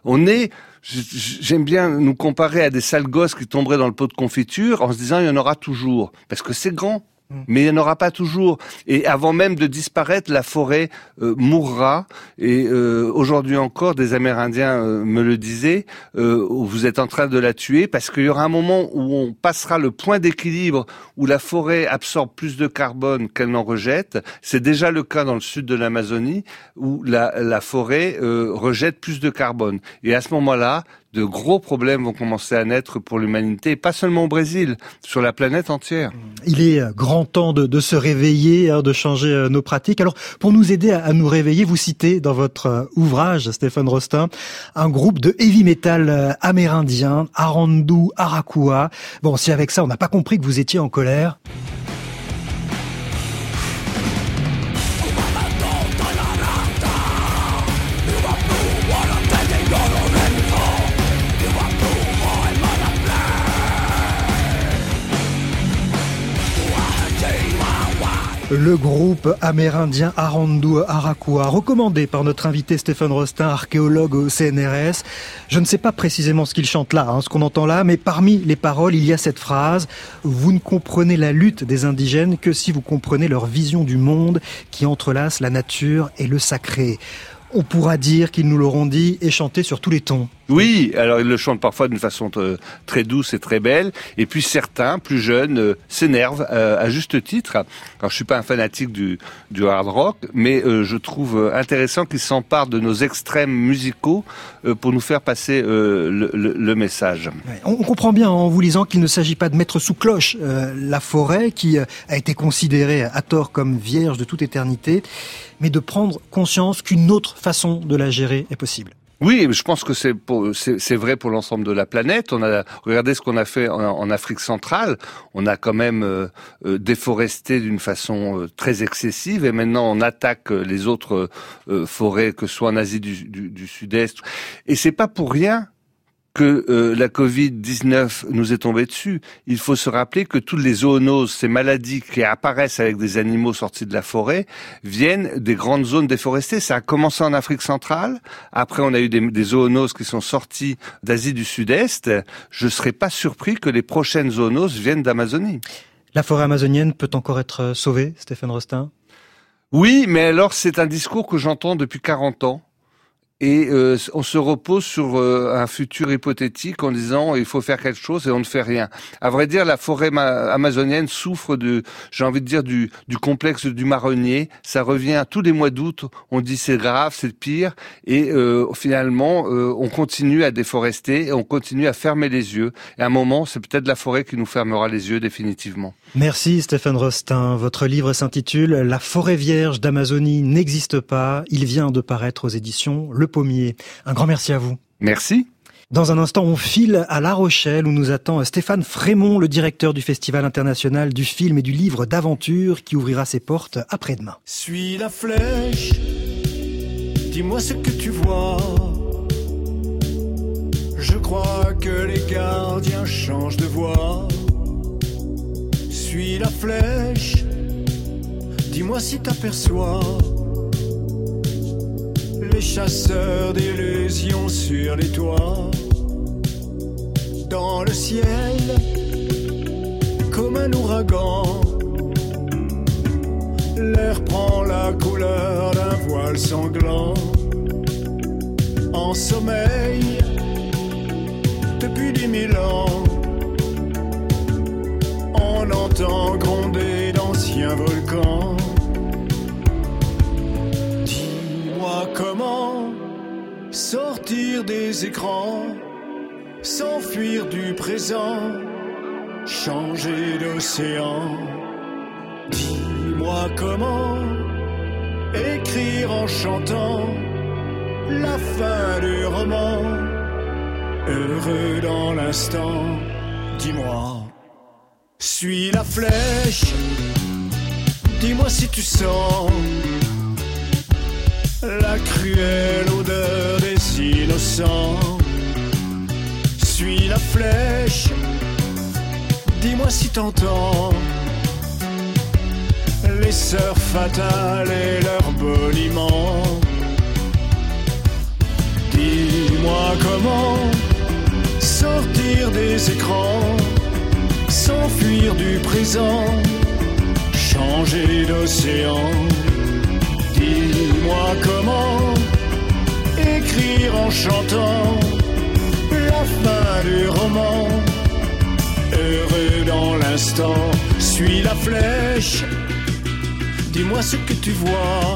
J'aime bien nous comparer à des sales gosses qui tomberaient dans le pot de confiture en se disant il y en aura toujours, parce que c'est grand. Mais il n'y en aura pas toujours. Et avant même de disparaître, la forêt mourra. Et aujourd'hui encore, des Amérindiens me le disaient, vous êtes en train de la tuer parce qu'il y aura un moment où on passera le point d'équilibre où la forêt absorbe plus de carbone qu'elle n'en rejette. C'est déjà le cas dans le sud de l'Amazonie où la forêt rejette plus de carbone. Et à ce moment-là, de gros problèmes vont commencer à naître pour l'humanité, et pas seulement au Brésil, sur la planète entière. Il est grand temps de se réveiller, de changer nos pratiques. Alors, pour nous aider à nous réveiller, vous citez dans votre ouvrage, Stéphane Rostin, un groupe de heavy metal amérindien, Arandu Araqua. Bon, si avec ça, on n'a pas compris que vous étiez en colère. Le groupe amérindien Arandu Araqua, recommandé par notre invité Stéphane Rostin, archéologue au CNRS. Je ne sais pas précisément ce qu'il chante là, ce qu'on entend là, mais parmi les paroles, il y a cette phrase « Vous ne comprenez la lutte des indigènes que si vous comprenez leur vision du monde qui entrelace la nature et le sacré ». On pourra dire qu'ils nous l'auront dit et chanté sur tous les tons. Oui, alors ils le chantent parfois d'une façon très douce et très belle. Et puis certains, plus jeunes, s'énervent à juste titre. Alors je suis pas un fanatique du hard rock, mais je trouve intéressant qu'ils s'emparent de nos extrêmes musicaux pour nous faire passer le message. Ouais, on comprend bien en vous lisant qu'il ne s'agit pas de mettre sous cloche la forêt qui a été considérée à tort comme vierge de toute éternité, mais de prendre conscience qu'une autre façon de la gérer est possible. Oui, je pense que c'est vrai pour l'ensemble de la planète. Regardez ce qu'on a fait en Afrique centrale. On a quand même déforesté d'une façon très excessive et maintenant on attaque les autres forêts, que ce soit en Asie du Sud-Est. Et c'est pas pour rien que la Covid-19 nous est tombée dessus. Il faut se rappeler que toutes les zoonoses, ces maladies qui apparaissent avec des animaux sortis de la forêt, viennent des grandes zones déforestées. Ça a commencé en Afrique centrale. Après, on a eu des zoonoses qui sont sorties d'Asie du Sud-Est. Je ne serais pas surpris que les prochaines zoonoses viennent d'Amazonie. La forêt amazonienne peut encore être sauvée, Stéphane Rostin ? Oui, mais alors c'est un discours que j'entends depuis 40 ans. et on se repose sur un futur hypothétique en disant il faut faire quelque chose et on ne fait rien. À vrai dire, la forêt amazonienne souffre j'ai envie de dire du complexe du marronnier. Ça revient tous les mois d'août, on dit c'est grave, c'est pire, et finalement on continue à déforester et on continue à fermer les yeux. Et à un moment, c'est peut-être la forêt qui nous fermera les yeux définitivement. Merci Stéphane Rostin. Votre livre s'intitule « La forêt vierge d'Amazonie n'existe pas ». Il vient de paraître aux éditions Le Pommier. Un grand merci à vous. Merci. Dans un instant, on file à La Rochelle où nous attend Stéphane Frémont, le directeur du Festival international du film et du livre d'aventure qui ouvrira ses portes après-demain. Suis la flèche, dis-moi ce que tu vois. Je crois que les gardiens changent de voix. Suis la flèche, dis-moi si t'aperçois les chasseurs d'illusions sur les toits. Dans le ciel, comme un ouragan, l'air prend la couleur d'un voile sanglant. En sommeil, depuis 10 000 ans, on entend gronder d'anciens volcans. Dis-moi comment sortir des écrans, s'enfuir du présent, changer d'océan. Dis-moi comment écrire en chantant la fin du roman, heureux dans l'instant. Dis-moi. Suis la flèche, dis-moi si tu sens la cruelle odeur des innocents. Suis la flèche, dis-moi si t'entends les sœurs fatales et leurs boniments. Dis-moi comment sortir des écrans, s'enfuir du présent, changer d'océan. Dis-moi comment écrire en chantant la fin du roman, heureux dans l'instant. Suis la flèche, dis-moi ce que tu vois.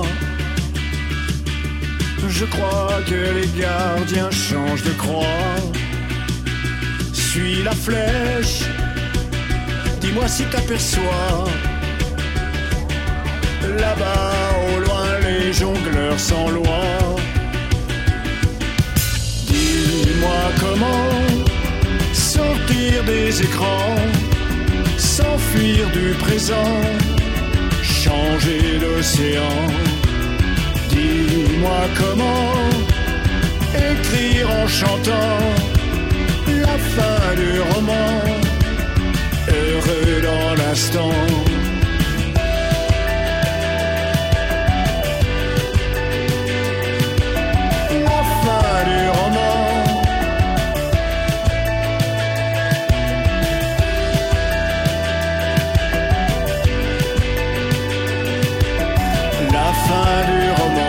Je crois que les gardiens changent de croix. Suis la flèche, dis-moi si t'aperçois là-bas au loin les jongleurs sans loi. Dis-moi comment sortir des écrans, s'enfuir du présent, changer d'océan. Dis-moi comment écrire en chantant la fin du roman, heureux dans l'instant. La fin du roman. La fin du roman.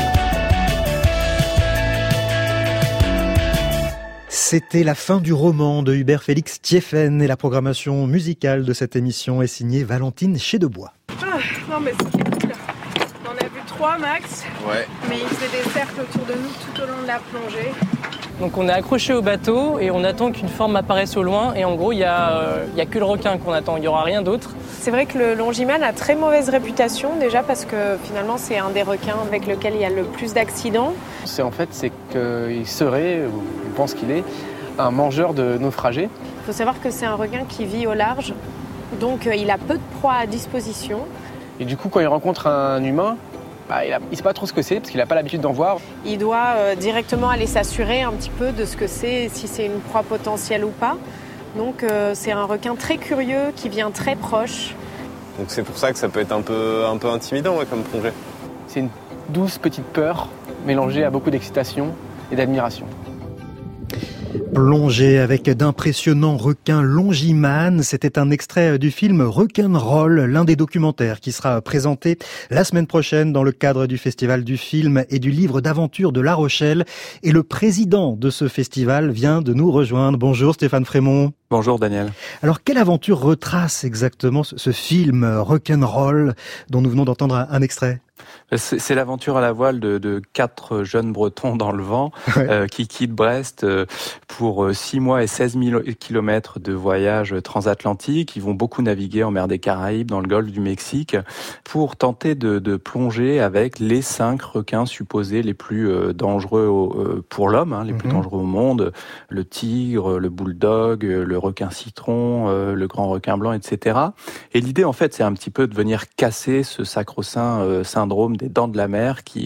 C'était la fin du roman de Hubert Félix Thieffen et la programmation musicale de cette émission est signée Valentine Chédebois. Ah, non mais c'était cool. On en a vu 3 max, ouais. Mais ils faisaient des cercles autour de nous tout au long de la plongée. Donc on est accroché au bateau et on attend qu'une forme apparaisse au loin et en gros il y a que le requin qu'on attend, il n'y aura rien d'autre. C'est vrai que le longimane a très mauvaise réputation déjà parce que finalement c'est un des requins avec lequel il y a le plus d'accidents. C'est qu'il serait, ou on pense qu'il est, un mangeur de naufragés. Il faut savoir que c'est un requin qui vit au large, donc il a peu de proies à disposition. Et du coup quand il rencontre un humain, il ne sait pas trop ce que c'est parce qu'il n'a pas l'habitude d'en voir. Il doit directement aller s'assurer un petit peu de ce que c'est, si c'est une proie potentielle ou pas. Donc c'est un requin très curieux qui vient très proche. Donc c'est pour ça que ça peut être un peu intimidant comme plongée. C'est une douce petite peur mélangée à beaucoup d'excitation et d'admiration. Plongé avec d'impressionnants requins longimanes, c'était un extrait du film Rock'n'Roll, l'un des documentaires qui sera présenté la semaine prochaine dans le cadre du Festival du film et du livre d'aventure de La Rochelle. Et le président de ce festival vient de nous rejoindre. Bonjour Stéphane Frémont. Bonjour Daniel. Alors quelle aventure retrace exactement ce film Rock'n'Roll dont nous venons d'entendre un extrait ? C'est l'aventure à la voile de 4 jeunes Bretons dans le vent qui quittent Brest pour 6 mois et 16 000 kilomètres de voyage transatlantique. Ils vont beaucoup naviguer en mer des Caraïbes, dans le golfe du Mexique, pour tenter de plonger avec les 5 requins supposés les plus dangereux pour l'homme, les plus dangereux au monde. Le tigre, le bulldog, le requin citron, le grand requin blanc, etc. Et l'idée, en fait, c'est un petit peu de venir casser ce sacro-saint syndrome des dents de la mer qui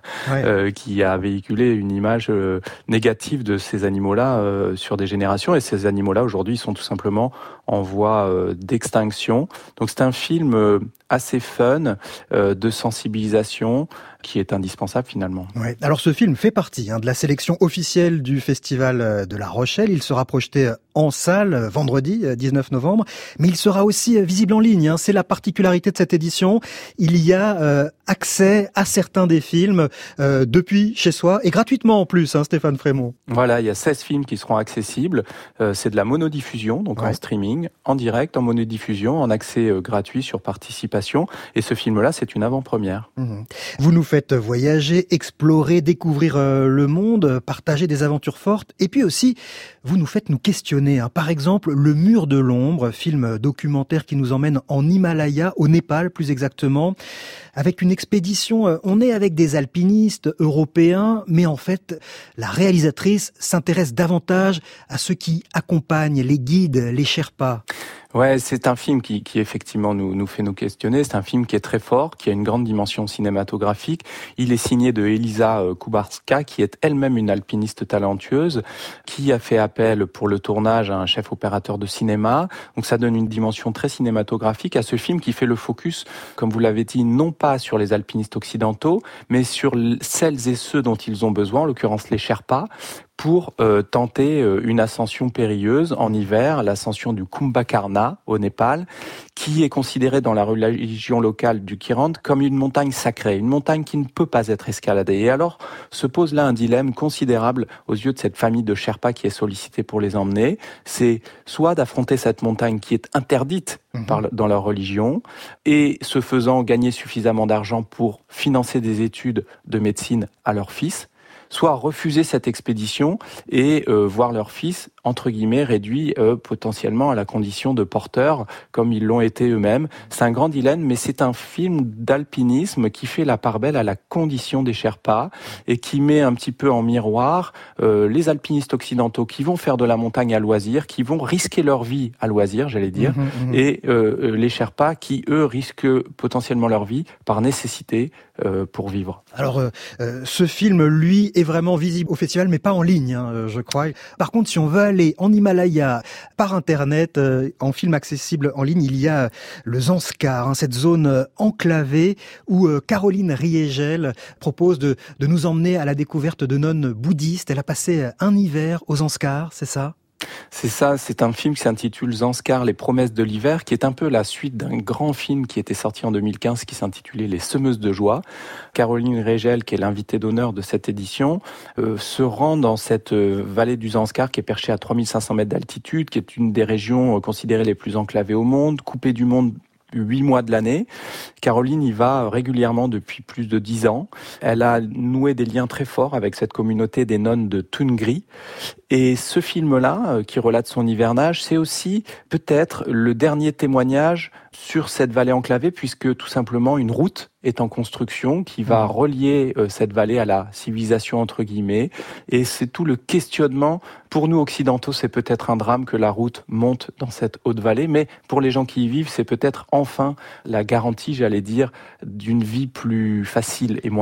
a véhiculé une image négative de ces animaux-là sur des générations. Et ces animaux-là, aujourd'hui, sont tout simplement en voie d'extinction. Donc c'est un film assez fun, de sensibilisation, qui est indispensable finalement. Ouais. Alors ce film fait partie de la sélection officielle du Festival de La Rochelle. Il sera projeté en salle vendredi 19 novembre, mais il sera aussi visible en ligne. C'est la particularité de cette édition. Il y a accès à certains des films depuis chez soi et gratuitement en plus, Stéphane Frémont. Voilà, il y a 16 films qui seront accessibles. C'est de la monodiffusion, donc en streaming, en direct, en monodiffusion, en accès gratuit sur participation. Et ce film-là, c'est une avant-première. Vous nous faites voyager, explorer, découvrir le monde, partager des aventures fortes. Et puis aussi, vous nous faites nous questionner. Par exemple, Le Mur de l'Ombre, film documentaire qui nous emmène en Himalaya, au Népal plus exactement, avec une expédition. On est avec des alpinistes européens, mais en fait, la réalisatrice s'intéresse davantage à ceux qui accompagnent, les guides, les Sherpas. Ouais, c'est un film qui effectivement nous fait nous questionner. C'est un film qui est très fort, qui a une grande dimension cinématographique. Il est signé de Elisa Kubarska, qui est elle-même une alpiniste talentueuse, qui a fait appel pour le tournage à un chef opérateur de cinéma. Donc ça donne une dimension très cinématographique à ce film qui fait le focus, comme vous l'avez dit, non pas sur les alpinistes occidentaux, mais sur celles et ceux dont ils ont besoin, en l'occurrence les Sherpas, pour tenter une ascension périlleuse en hiver, l'ascension du Kumbhakarna au Népal, qui est considérée dans la religion locale du Kiran comme une montagne sacrée, une montagne qui ne peut pas être escaladée. Et alors se pose là un dilemme considérable aux yeux de cette famille de Sherpas qui est sollicitée pour les emmener. C'est soit d'affronter cette montagne qui est interdite dans leur religion, et ce faisant gagner suffisamment d'argent pour financer des études de médecine à leur fils, soit refuser cette expédition et voir leur fils, entre guillemets, réduit potentiellement à la condition de porteur, comme ils l'ont été eux-mêmes. C'est un grand dilemme, mais c'est un film d'alpinisme qui fait la part belle à la condition des Sherpas et qui met un petit peu en miroir les alpinistes occidentaux qui vont faire de la montagne à loisir, qui vont risquer leur vie à loisir, j'allais dire, et les Sherpas qui, eux, risquent potentiellement leur vie par nécessité pour vivre. Alors, ce film, lui, est vraiment visible au festival, mais pas en ligne, je crois. Par contre, si on veut aller en Himalaya par Internet, en film accessible en ligne, il y a le Zanskar, cette zone enclavée où Caroline Riegel propose de nous emmener à la découverte de nonnes bouddhistes. Elle a passé un hiver au Zanskar, c'est ça ? C'est ça, c'est un film qui s'intitule Zanskar, les promesses de l'hiver, qui est un peu la suite d'un grand film qui était sorti en 2015 qui s'intitulait Les semeuses de joie. Caroline Riegel, qui est l'invitée d'honneur de cette édition, se rend dans cette vallée du Zanskar qui est perchée à 3500 mètres d'altitude, qui est une des régions considérées les plus enclavées au monde, coupée du monde 8 mois de l'année. Caroline y va régulièrement depuis plus de 10 ans. Elle a noué des liens très forts avec cette communauté des nonnes de Tungri. Et ce film-là, qui relate son hivernage, c'est aussi peut-être le dernier témoignage sur cette vallée enclavée, puisque tout simplement une route est en construction qui va relier cette vallée à la civilisation entre guillemets. Et c'est tout le questionnement. Pour nous occidentaux, c'est peut-être un drame que la route monte dans cette haute vallée, mais pour les gens qui y vivent, c'est peut-être enfin la garantie, j'allais dire, d'une vie plus facile et moins rude.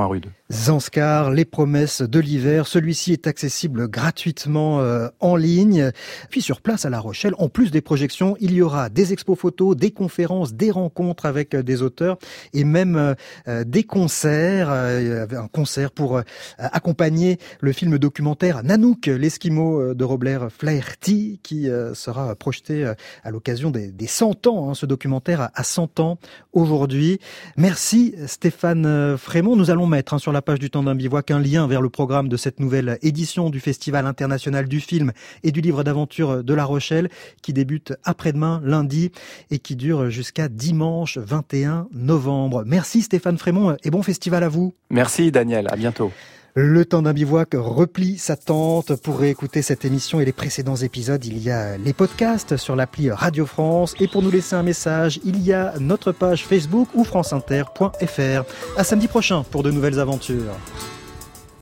Zanskar, les promesses de l'hiver. Celui-ci est accessible gratuitement en ligne. Puis sur place à La Rochelle, en plus des projections, il y aura des expos photos, des conférences, des rencontres avec des auteurs et même des concerts. Un concert pour accompagner le film documentaire Nanook, l'Esquimau de Robert Flaherty, qui sera projeté à l'occasion des 100 ans. Ce documentaire a 100 ans aujourd'hui. Merci Stéphane Frémont. Nous allons mettre sur la page du Temps d'un bivouac un lien vers le programme de cette nouvelle édition du Festival international du film et du livre d'aventure de La Rochelle qui débute après-demain, lundi, et qui dure jusqu'à dimanche 21 novembre. Merci Stéphane Frémont et bon festival à vous. Merci Daniel, à bientôt. Le Temps d'un bivouac replie sa tente. Pour réécouter cette émission et les précédents épisodes, il y a les podcasts sur l'appli Radio France. Et pour nous laisser un message, il y a notre page Facebook ou franceinter.fr. À samedi prochain pour de nouvelles aventures.